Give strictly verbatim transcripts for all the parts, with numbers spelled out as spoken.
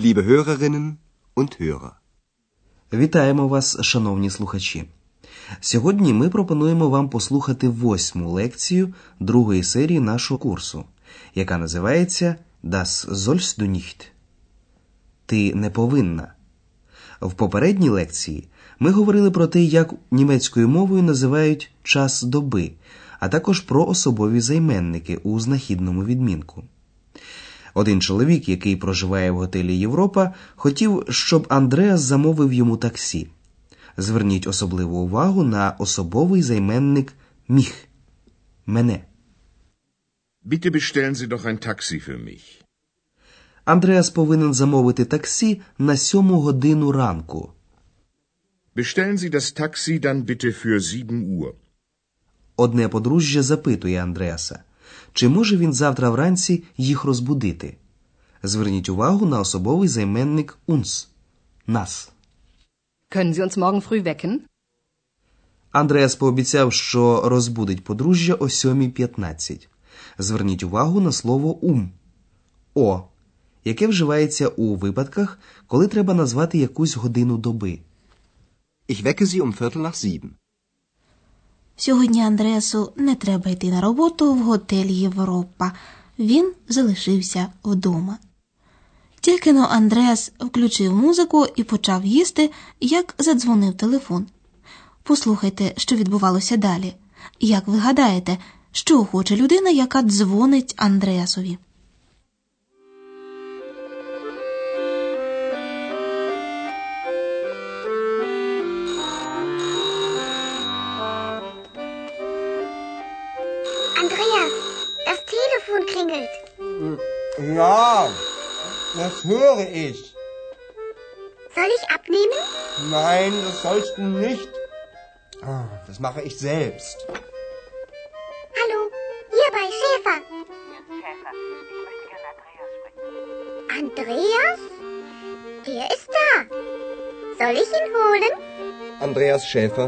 liebe Hörerinnen und Hörer. Вітаємо вас, шановні слухачі. Сьогодні ми пропонуємо вам послухати восьму лекцію другої серії нашого курсу, яка називається «Das sollst du nicht». Ти не повинна. В попередній лекції ми говорили про те, як німецькою мовою називають час доби, а також про особові займенники у знахідному відмінку. Один чоловік, який проживає в готелі «Європа», хотів, щоб Андреас замовив йому таксі. Зверніть особливу увагу на особовий займенник «mich» – «мене». Bitte bestellen Sie doch ein Taxi für mich. Андреас повинен замовити таксі на сьому годину ранку. Bestellen Sie das Taxi dann bitte für sieben Uhr. Одне подружжя запитує Андреаса, чи може він завтра вранці їх розбудити. Зверніть увагу на особовий займенник uns – нас. Können Sie uns morgen früh wecken? Андреас пообіцяв, що розбудить подружжя о сьомій п'ятнадцять. Зверніть увагу на слово «ум» – «о», яке вживається у випадках, коли треба назвати якусь годину доби. Ich wecke Sie um Viertel nach sieben. Сьогодні Андреасу не треба йти на роботу в готель «Європа». Він залишився вдома. Тільки-но Андреас включив музику і почав їсти, як задзвонив телефон. Послухайте, що відбувалося далі. Як ви гадаєте, що хоче людина, яка дзвонить Андреасові? Andreas, das Telefon klingelt. Ja, das höre ich. Soll ich abnehmen? Nein, das sollst du nicht. Das mache ich selbst. Hallo, hier bei Schäfer. Schäfer, ich möchte gerne Andreas sprechen. Andreas? Der ist da. Soll ich ihn holen? Andreas Schäfer.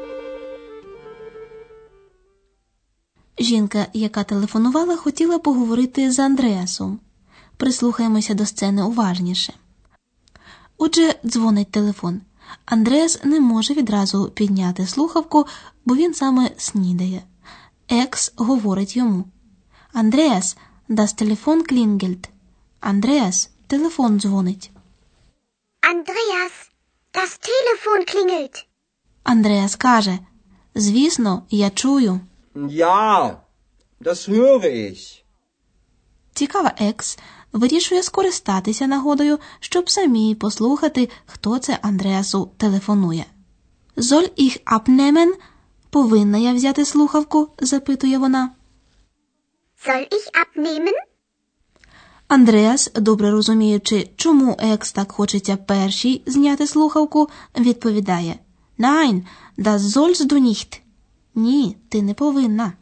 Жінка, яка телефонувала, хотіла поговорити з Андреасом. Прислухаємося до сцени уважніше. Отже, дзвонить телефон. Андреас не може відразу підняти слухавку, бо він саме снідає. Екс говорить йому. «Андреас, das Telefon klingelt». «Андреас, телефон дзвонить». Andreas, das Telefon klingelt. Андреас каже. «Звісно, я чую». Ja, das höre ich. Цікава Екс вирішує скористатися нагодою, щоб самі послухати, хто це Андреасу телефонує. «Soll ich abnehmen?» «Повинна я взяти слухавку?» – запитує вона. Soll ich abnehmen? Андреас, добре розуміючи, чому Екс так хочеться першій зняти слухавку, відповідає «Nein, das sollst du nicht». «Ні, ти не повинна».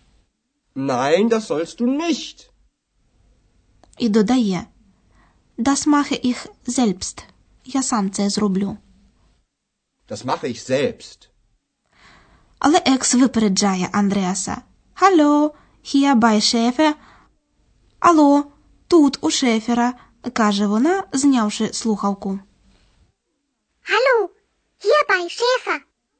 Nein, das sollst du nicht. І додає «Das mache ich selbst». Я сам це зроблю. Das mache ich selbst. Але Екс випереджає Андреаса. «Hallo, hier bei Schäfer». «Алло, тут у Шефера», – каже вона, знявши слухавку. Hallo, hier bei Schäfer.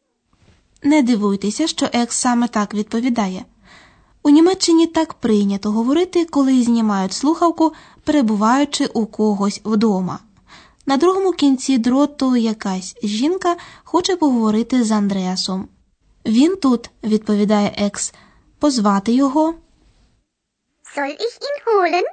Не дивуйтеся, що Екс саме так відповідає. У Німеччині так прийнято говорити, коли знімають слухавку, перебуваючи у когось вдома. На другому кінці дроту якась жінка хоче поговорити з Андреасом. «Він тут», – відповідає Екс. «Позвати його?» Soll ich ihn holen?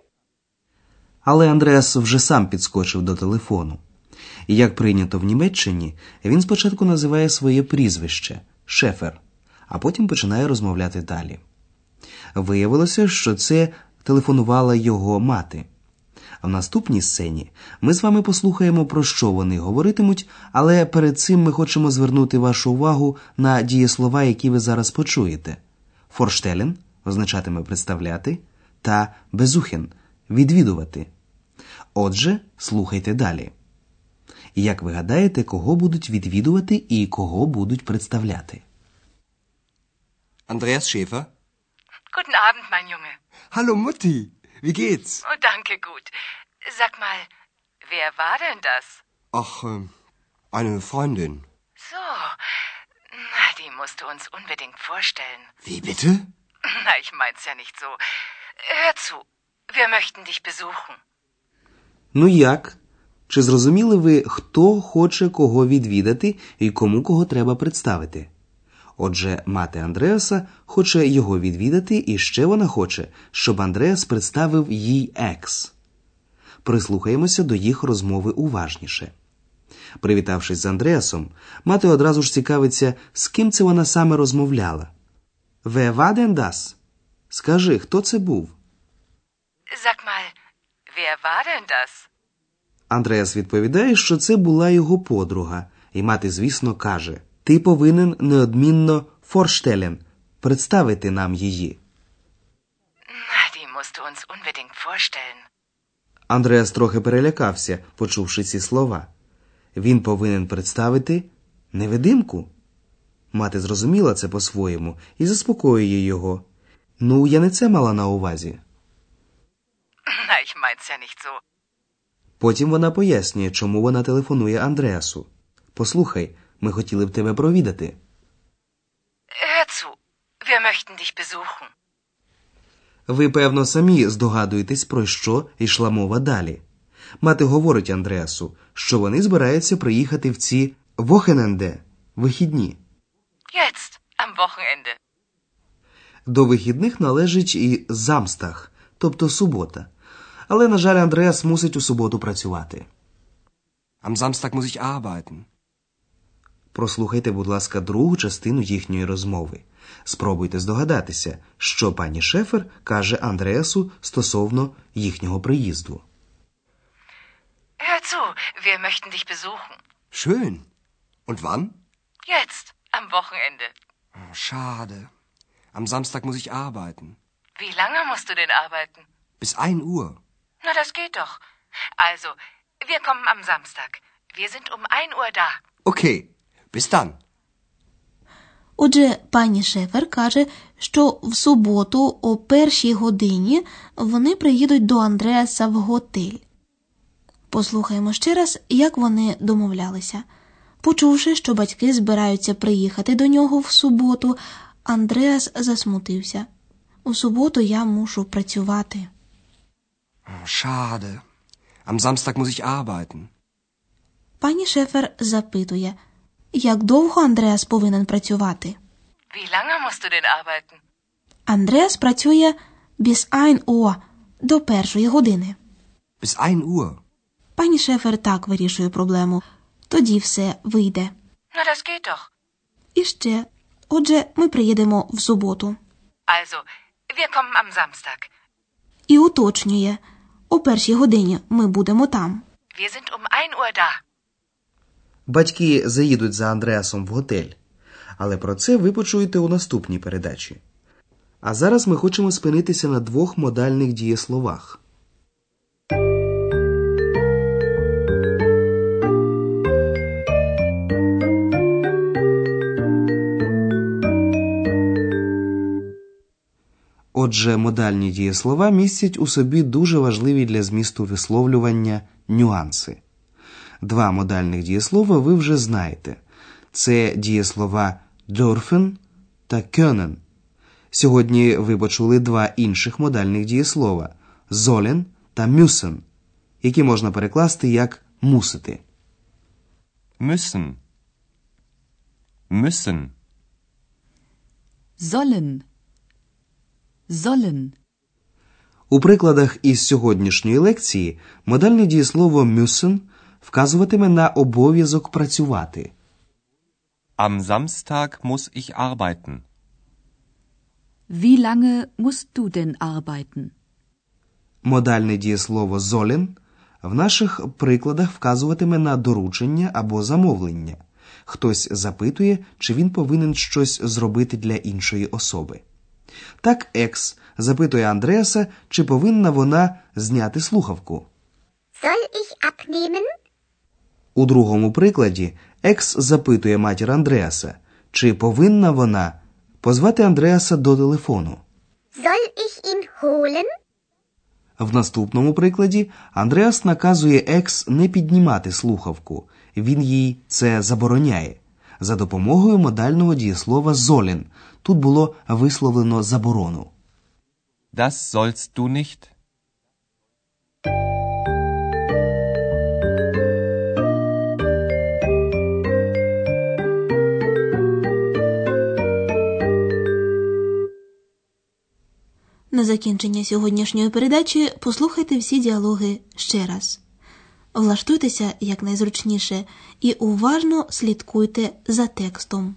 Але Андреас вже сам підскочив до телефону. І як прийнято в Німеччині, він спочатку називає своє прізвище – Шефер, а потім починає розмовляти далі. Виявилося, що це телефонувала його мати. А в наступній сцені ми з вами послухаємо, про що вони говоритимуть, але перед цим ми хочемо звернути вашу увагу на дієслова, які ви зараз почуєте. «Vorstellen» означатиме «представляти» та «besuchen» – «відвідувати». Отже, слухайте далі. Як ви гадаєте, кого будуть відвідувати і кого будуть представляти? Andreas Schäfer. Guten Abend, mein Junge. Hallo Mutti, wie geht's? Oh, danke, gut. Sag mal, wer war denn das? Ach, äh, eine Freundin. So, na, die musst du uns unbedingt vorstellen. Wie bitte? Na, ich mein's ja nicht so. Hör zu, wir möchten dich besuchen. Ну як? Чи зрозуміли ви, хто хоче кого відвідати і кому кого треба представити? Отже, мати Андреаса хоче його відвідати, і ще вона хоче, щоб Андреас представив їй екс. Прислухаємося до їх розмови уважніше. Привітавшись з Андреасом, мати одразу ж цікавиться, з ким це вона саме розмовляла. «Wer war denn das?» Скажи, хто це був? Sag mal, wer war denn das? Андреас відповідає, що це була його подруга, і мати, звісно, каже, ти повинен неодмінно vorstellen, представити нам її. Na, die musst du uns unbedingt vorstellen. Андреас трохи перелякався, почувши ці слова. Він повинен представити невидимку. Мати зрозуміла це по-своєму і заспокоює його. Ну, я не це мала на увазі. Na, ich mein's ja nicht so. Потім вона пояснює, чому вона телефонує Андреасу. Послухай, ми хотіли б тебе провідати. Hör zu, wir möchten dich besuchen. Ви, певно, самі здогадуєтесь, про що йшла мова далі. Мати говорить Андреасу, що вони збираються приїхати в ці Wochenende, вихідні. Jetzt, am Wochenende. До вихідних належить і Самстаг, тобто субота. Але, на жаль, Андреас мусить у суботу працювати. Am Samstag muss ich arbeiten. Прослухайте, будь ласка, другу частину їхньої розмови. Спробуйте здогадатися, що пані Шефер каже Андреасу стосовно їхнього приїзду. Hör zu, wir möchten dich besuchen. Schön. Und wann? Jetzt, am Wochenende. Oh, schade. Am Samstag muss ich arbeiten. Wie lange musst du denn arbeiten? Bis ein Uhr. Na, das geht doch. Also, wir kommen am Samstag. Wir sind um ein Uhr da. Okay, bis dann. Отже, пані Шефер каже, що в суботу о першій годині вони приїдуть до Андреаса в готель. Послухаємо ще раз, як вони домовлялися. Почувши, що батьки збираються приїхати до нього в суботу, Андреас засмутився. У суботу я мушу працювати. Oh, schade. Am Samstag muss ich arbeiten. Пані Шефер запитує, як довго Андреас повинен працювати? Wie lange musst du denn arbeiten? Андреас працює bis ein Uhr, до першої години. Bis ein Uhr. Пані Шефер так вирішує проблему. Тоді все вийде. Na, das geht doch. І ще. Отже, ми приїдемо в суботу. Also, wir kommen am Samstag. І уточнює. О першій годині ми будемо там. Wir sind um ein Uhr da. Батьки заїдуть за Андреасом в готель. Але про це ви почуєте у наступній передачі. А зараз ми хочемо спинитися на двох модальних дієсловах. Отже, модальні дієслова містять у собі дуже важливі для змісту висловлювання нюанси. Два модальних дієслова ви вже знаєте. Це дієслова dürfen та können. Сьогодні ви почули два інших модальних дієслова sollen та müssen, які можна перекласти як мусити. Müssen. Müssen. Sollen. Sollen. У прикладах із сьогоднішньої лекції модальне дієслово müssen вказуватиме на обов'язок працювати. Am Samstag muss ich arbeiten. Wie lange musst du denn arbeiten? Модальне дієслово sollen в наших прикладах вказуватиме на доручення або замовлення. Хтось запитує, чи він повинен щось зробити для іншої особи. Так екс запитує Андреаса, чи повинна вона зняти слухавку. Soll ich abnehmen? У другому прикладі екс запитує матір Андреаса, чи повинна вона позвати Андреаса до телефону. Soll ich ihn holen? В наступному прикладі Андреас наказує екс не піднімати слухавку. Він їй це забороняє. За допомогою модального дієслова sollen. Тут було висловлено заборону. Das sollst du nicht. На закінчення сьогоднішньої передачі послухайте всі діалоги ще раз. Влаштуйтеся якнайзручніше і уважно слідкуйте за текстом.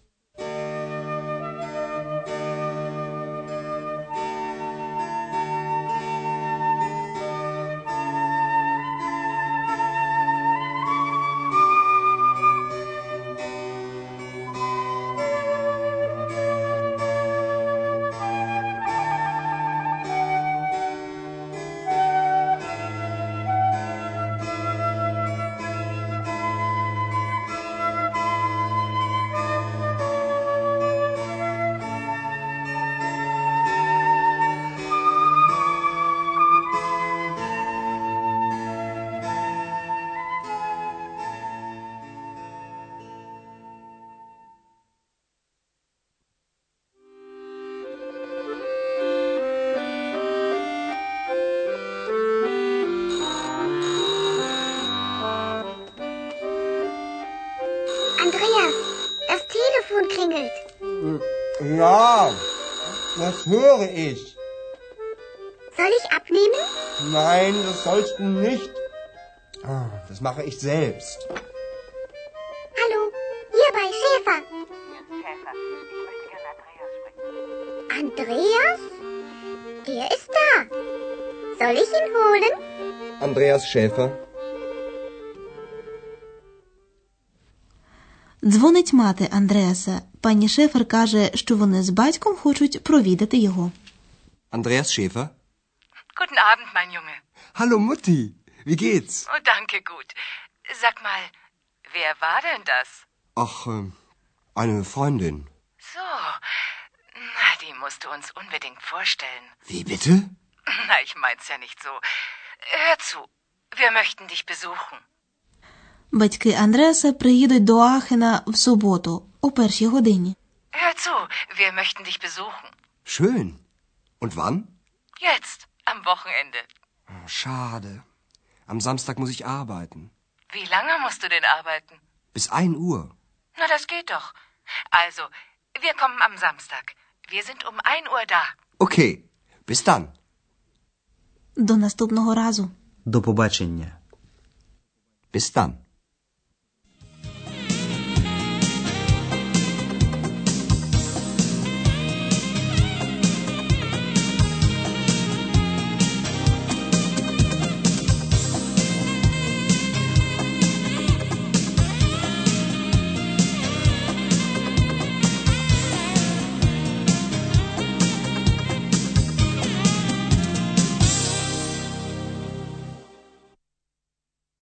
Andreas, das Telefon klingelt. Ja, das höre ich. Soll ich abnehmen? Nein, das sollst du nicht. Ah, das mache ich selbst. Hallo, hier bei Schäfer. Schäfer, ich möchte gerne Andreas sprechen. Andreas? Er ist da. Soll ich ihn holen? Andreas Schäfer. Дзвонить мати Андреаса. Пані Шефер каже, що вони з батьком хочуть провідати його. Andreas Schäfer. Guten Abend, mein Junge. Hallo Mutti, wie geht's? Oh, danke, gut. Sag mal, wer war denn das? Ach, äh, eine Freundin. So, na, die musst du uns unbedingt vorstellen. Wie bitte? Na, ich mein's ja nicht so. Hör zu, wir möchten dich besuchen. Батьки Андреаса приїдуть до Аахена в суботу о першій годині. Hör zu, wir möchten dich besuchen. Schön. Und wann? Jetzt, am Wochenende. Oh, schade. Am Samstag muss ich arbeiten. Wie lange musst du denn arbeiten? Bis ein Uhr. Na, das geht doch. Also, wir kommen am Samstag. Wir sind um ein Uhr da. Okay, bis dann. До наступного разу. До побачення. Bis dann.